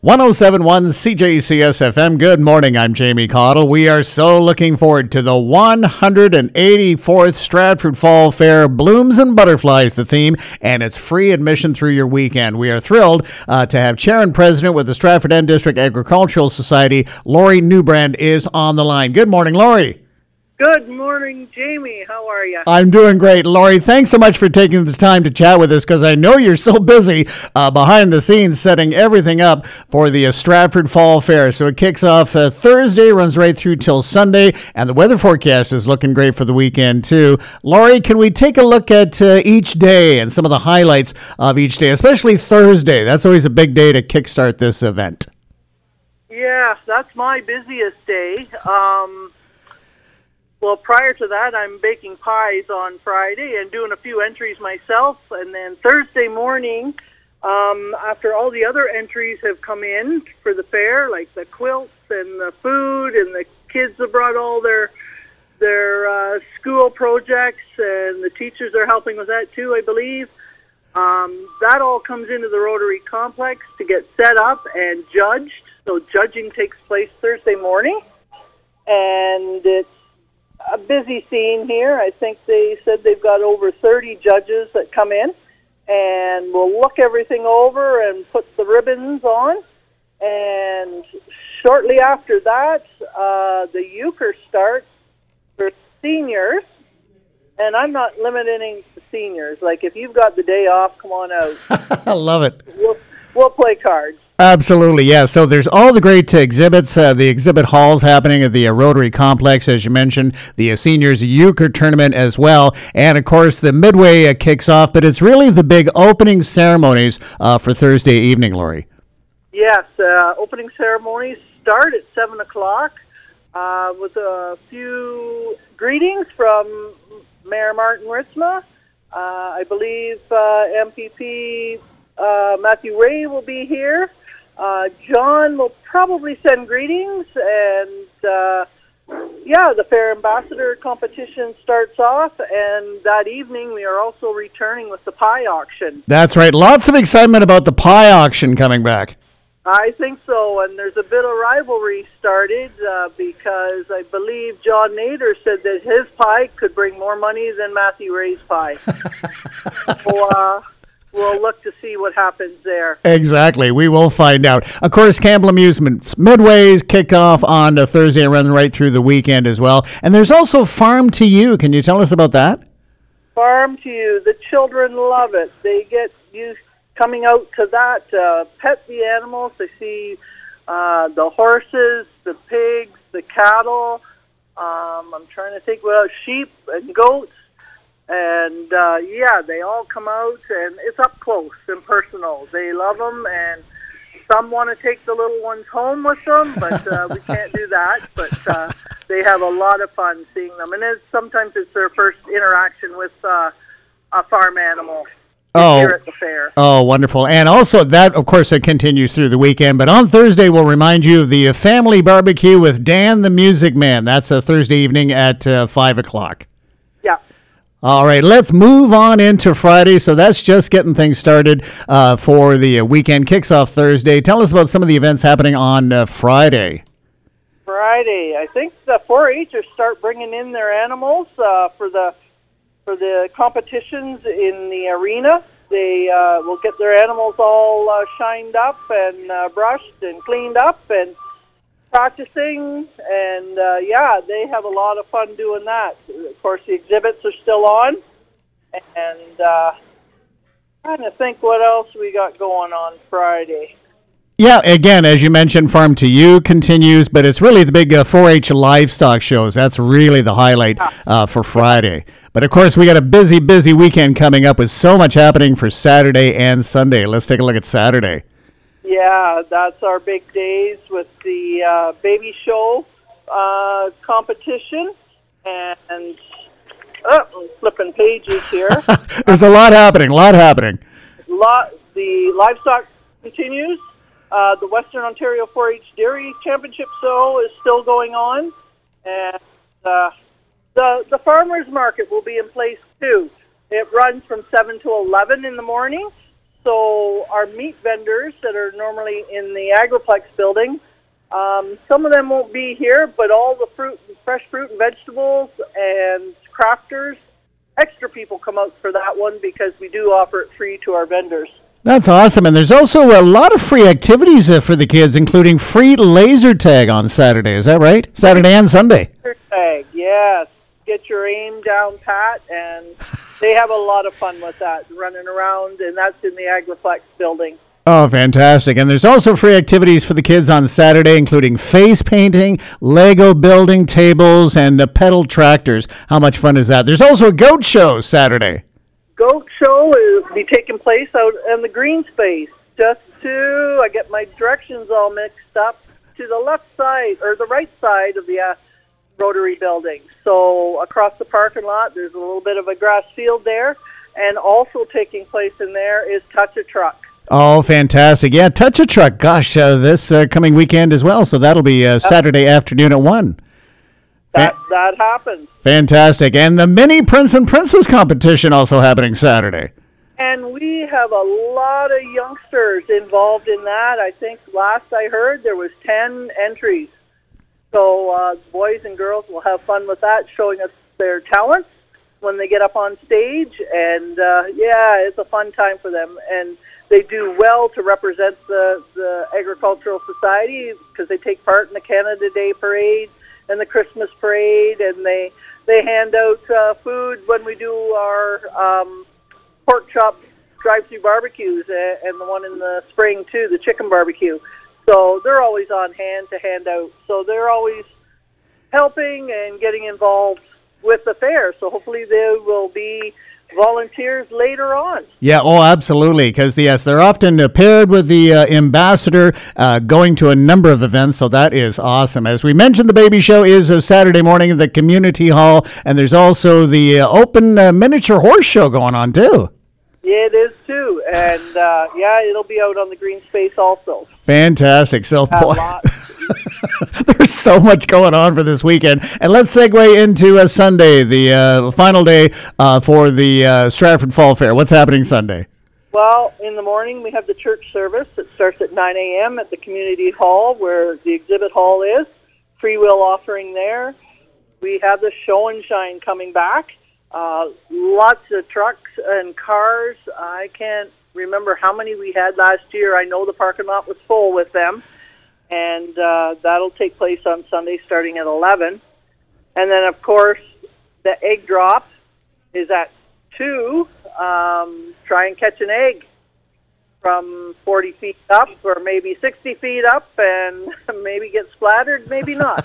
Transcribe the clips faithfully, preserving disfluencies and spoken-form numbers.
one oh seven point one C J C S F M. Good morning. I'm Jamie Cottle. We are so looking forward to the one hundred eighty-fourth Stratford Fall Fair. Blooms and Butterflies, the theme, and it's free admission through your weekend. We are thrilled uh, to have Chair and President with the Stratford End District Agricultural Society, Lori Newbrand, is on the line. Good morning, Lori. Good morning, Jamie. How are you? I'm doing great. Lori, thanks so much for taking the time to chat with us, because I know you're so busy uh, behind the scenes setting everything up for the uh, Stratford Fall Fair. So it kicks off uh, Thursday, runs right through till Sunday, and the weather forecast is looking great for the weekend, too. Lori, can we take a look at uh, each day and some of the highlights of each day, especially Thursday? That's always a big day to kickstart this event. Yeah, that's my busiest day. Um... Well, prior to that, I'm baking pies on Friday and doing a few entries myself. And then Thursday morning, um, after all the other entries have come in for the fair, like the quilts and the food, and the kids have brought all their their uh, school projects, and the teachers are helping with that too, I believe. Um, that all comes into the Rotary Complex to get set up and judged. So judging takes place Thursday morning, and it's a busy scene here. I think they said they've got over thirty judges that come in, and we'll look everything over and put the ribbons on. And shortly after that, uh, the euchre starts for seniors. And I'm not limiting to seniors. Like, if you've got the day off, come on out. I love it. We'll, we'll play cards. Absolutely, yeah. So there's all the great uh, exhibits, uh, the exhibit halls happening at the uh, Rotary Complex, as you mentioned, the uh, Seniors Euchre Tournament as well, and of course the Midway uh, kicks off, but it's really the big opening ceremonies uh, for Thursday evening, Lori. Yes, uh, opening ceremonies start at seven o'clock uh, with a few greetings from Mayor Martin Ritzma. Uh, I believe uh, M P P uh, Matthew Ray will be here. Uh, John will probably send greetings, and uh, yeah, the Fair Ambassador competition starts off, and that evening we are also returning with the pie auction. That's right. Lots of excitement about the pie auction coming back. I think so, and there's a bit of rivalry started uh, because I believe John Nader said that his pie could bring more money than Matthew Ray's pie. so, uh, we'll look to see what happens there. Exactly. We will find out. Of course, Campbell Amusements Midways kick off on a Thursday and run right through the weekend as well. And there's also Farm to You. Can you tell us about that? Farm to You. The children love it. They get used coming out to that, uh, pet the animals. They see uh, the horses, the pigs, the cattle. Um, I'm trying to think what else, sheep and goats. And, uh, yeah, they all come out, and it's up close and personal. They love them, and some want to take the little ones home with them, but uh, we can't do that. But uh, they have a lot of fun seeing them. And it's, sometimes it's their first interaction with uh, a farm animal. Oh, here at the fair. Oh, wonderful. And also that, of course, it continues through the weekend. But on Thursday, we'll remind you of the family barbecue with Dan the Music Man. That's a Thursday evening at uh, five o'clock. Yeah. All right, let's move on into Friday. So that's just getting things started uh, for the weekend. Kicks off Thursday. Tell us about some of the events happening on uh, Friday. Friday. I think the four H'ers start bringing in their animals uh, for the for the competitions in the arena. They uh, will get their animals all uh, shined up and uh, brushed and cleaned up and practicing. And, uh, yeah, they have a lot of fun doing that. Of course, the exhibits are still on. And uh, trying to think what else we got going on Friday. Yeah, again, as you mentioned, Farm to You continues, but it's really the big uh, four H livestock shows. That's really the highlight uh, for Friday. But, of course, we got a busy, busy weekend coming up with so much happening for Saturday and Sunday. Let's take a look at Saturday. Yeah, that's our big days with the uh, baby show uh, competition. And, oh, I'm flipping pages here. There's a lot happening, a lot happening. Lot, the livestock continues. Uh, the Western Ontario four H Dairy Championship Show is still going on, and uh, the the farmers market will be in place too. It runs from seven to eleven in the morning, So our meat vendors that are normally in the Agriplex building, um, some of them won't be here, but all the fruit, fresh fruit and vegetables and crafters, extra people come out for that one because we do offer it free to our vendors. That's awesome. And there's also a lot of free activities uh, for the kids, including free laser tag on Saturday. Is that right? Saturday and Sunday. Laser tag, yes. Get your aim down pat, and they have a lot of fun with that, running around, and that's in the Agriplex building. Oh, fantastic. And there's also free activities for the kids on Saturday, including face painting, Lego building tables, and uh, pedal tractors. How much fun is that? There's also a goat show Saturday. Goat show will be taking place out in the green space. Just to, I get my directions all mixed up, to the left side, or the right side of the uh, Rotary building. So across the parking lot, there's a little bit of a grass field there, and also taking place in there is Touch a Truck. Oh, fantastic. Yeah, Touch a Truck. Gosh, uh, this uh, coming weekend as well. So that'll be uh, Saturday afternoon at one. That, that happens. Fantastic. And the mini Prince and Princess competition also happening Saturday. And we have a lot of youngsters involved in that. I think last I heard there was ten entries. So uh, boys and girls will have fun with that, showing us their talents when they get up on stage. And, uh, yeah, it's a fun time for them. And they do well to represent the, the Agricultural Society because they take part in the Canada Day Parade and the Christmas Parade. And they, they hand out uh, food when we do our um, pork chop drive-through barbecues, uh, and the one in the spring, too, the chicken barbecue. So they're always on hand to hand out. So they're always helping and getting involved with the fair. So hopefully there will be volunteers later on. Yeah, oh, absolutely. Because, yes, they're often uh, paired with the uh, ambassador uh, going to a number of events. So that is awesome. As we mentioned, the baby show is a Saturday morning at the community hall. And there's also the uh, open uh, miniature horse show going on, too. Yeah, it is too, and uh, yeah, it'll be out on the green space also. Fantastic! So, boy, there's so much going on for this weekend, and let's segue into a Sunday, the uh, final day uh, for the uh, Stratford Fall Fair. What's happening Sunday? Well, in the morning we have the church service. It starts at nine a.m. at the community hall, where the exhibit hall is. Free will offering there. We have the show and shine coming back. Uh, lots of trucks and cars. I can't remember how many we had last year. I know the parking lot was full with them. And uh, that'll take place on Sunday starting at eleven. And then, of course, the egg drop is at two. Um, try and catch an egg from forty feet up or maybe sixty feet up and maybe get splattered, maybe not.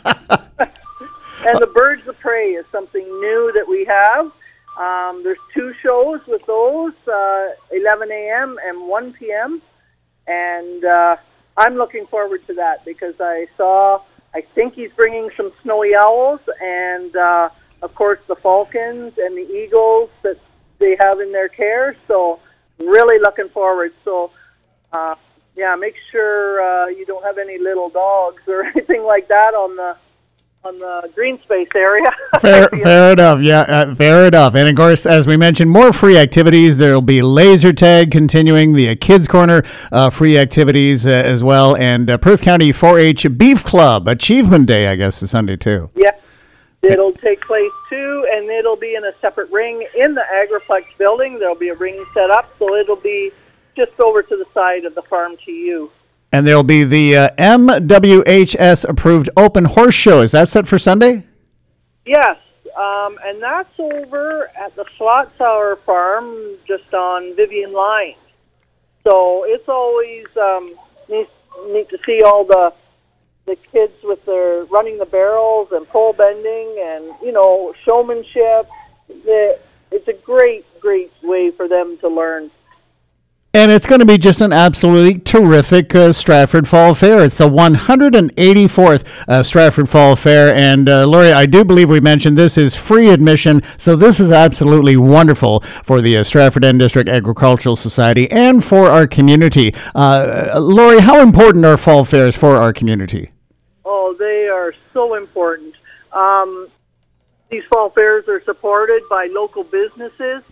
And the Birds of Prey is something new that we have. Um, there's two shows with those, uh, eleven a.m. and one p.m. And uh, I'm looking forward to that because I saw, I think he's bringing some snowy owls and, uh, of course, the falcons and the eagles that they have in their care. So really looking forward. So, uh, yeah, make sure uh, you don't have any little dogs or anything like that on the on the green space area. fair, fair enough. Yeah, uh, fair enough. And of course, as we mentioned, more free activities. There will be laser tag continuing, the uh, Kids Corner uh, free activities uh, as well, and uh, Perth County four H Beef Club Achievement Day, I guess, is Sunday too. Yeah, it'll take place too, and it'll be in a separate ring in the Agriplex building. There'll be a ring set up, so it'll be just over to the side of the farm to you. And there'll be the uh, M W H S-approved open horse show. Is that set for Sunday? Yes, um, and that's over at the Slotzauer Farm, just on Vivian Line. So it's always um, neat, neat to see all the the kids with their running the barrels and pole bending and, you know, showmanship. The, it's a great, great way for them to learn. And it's going to be just an absolutely terrific uh, Stratford Fall Fair. It's the one hundred eighty-fourth uh, Stratford Fall Fair. And, uh, Lori, I do believe we mentioned this is free admission. So this is absolutely wonderful for the uh, Stratford End District Agricultural Society and for our community. Uh, Lori, how important are fall fairs for our community? Oh, they are so important. Um, these fall fairs are supported by local businesses.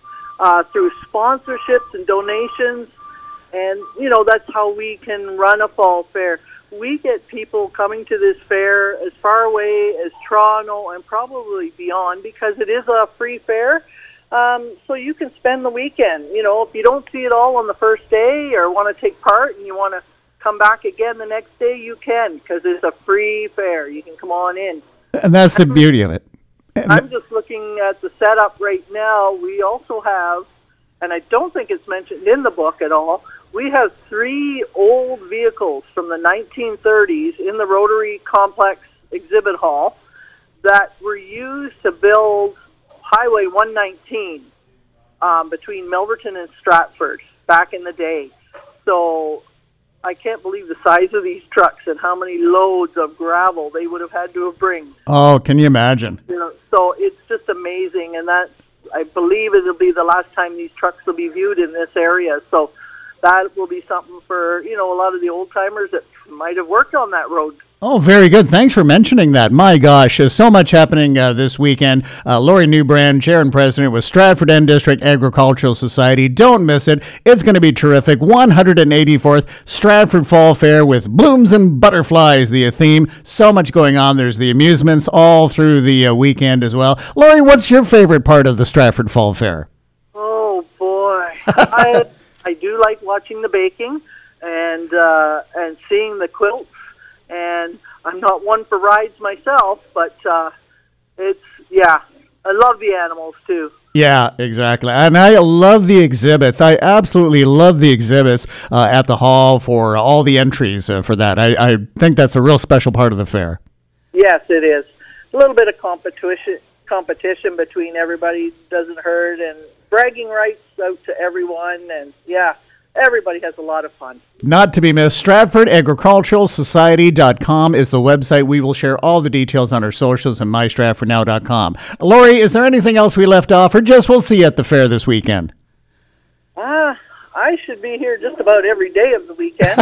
uh, through sponsorships and donations. And, you know, that's how we can run a fall fair. We get people coming to this fair as far away as Toronto and probably beyond because it is a free fair. Um, so you can spend the weekend. You know, if you don't see it all on the first day or want to take part and you want to come back again the next day, you can because it's a free fair. You can come on in. And that's the beauty of it. I'm just looking at the setup right now. We also have, and I don't think it's mentioned in the book at all, we have three old vehicles from the nineteen thirties in the Rotary Complex exhibit hall that were used to build Highway one nineteen um, between Milverton and Stratford back in the day. So I can't believe the size of these trucks and how many loads of gravel they would have had to have bring. Oh, can you imagine? You know, so it's just amazing, and that's, I believe it'll be the last time these trucks will be viewed in this area. So that will be something for, you know, a lot of the old-timers that might have worked on that road. Oh, very good. Thanks for mentioning that. My gosh, there's so much happening uh, this weekend. Uh, Lori Newbrand, Chair and President with Stratford End District Agricultural Society. Don't miss it. It's going to be terrific. one hundred eighty-fourth Stratford Fall Fair with blooms and butterflies, the theme. So much going on. There's the amusements all through the uh, weekend as well. Lori, what's your favorite part of the Stratford Fall Fair? Oh, boy. I I do like watching the baking and uh, and seeing the quilts. And I'm not one for rides myself, but uh, it's, yeah, I love the animals too. Yeah, exactly. And I love the exhibits. I absolutely love the exhibits uh, at the hall for all the entries uh, for that. I, I think that's a real special part of the fair. Yes, it is. A little bit of competition competition between everybody doesn't hurt, and bragging rights out to everyone, and yeah. Everybody has a lot of fun. Not to be missed, Stratford Agricultural Society dot com is the website. We will share all the details on our socials and my stratford now dot com. Lori, is there anything else we left off, or just we'll see you at the fair this weekend? Ah, uh, I should be here just about every day of the weekend.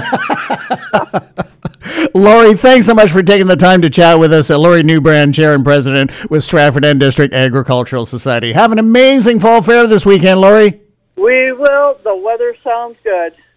Lori, thanks so much for taking the time to chat with us. Uh, Lori Newbrand, Chair and President with Stratford End District Agricultural Society. Have an amazing fall fair this weekend, Lori. We will. The weather sounds good.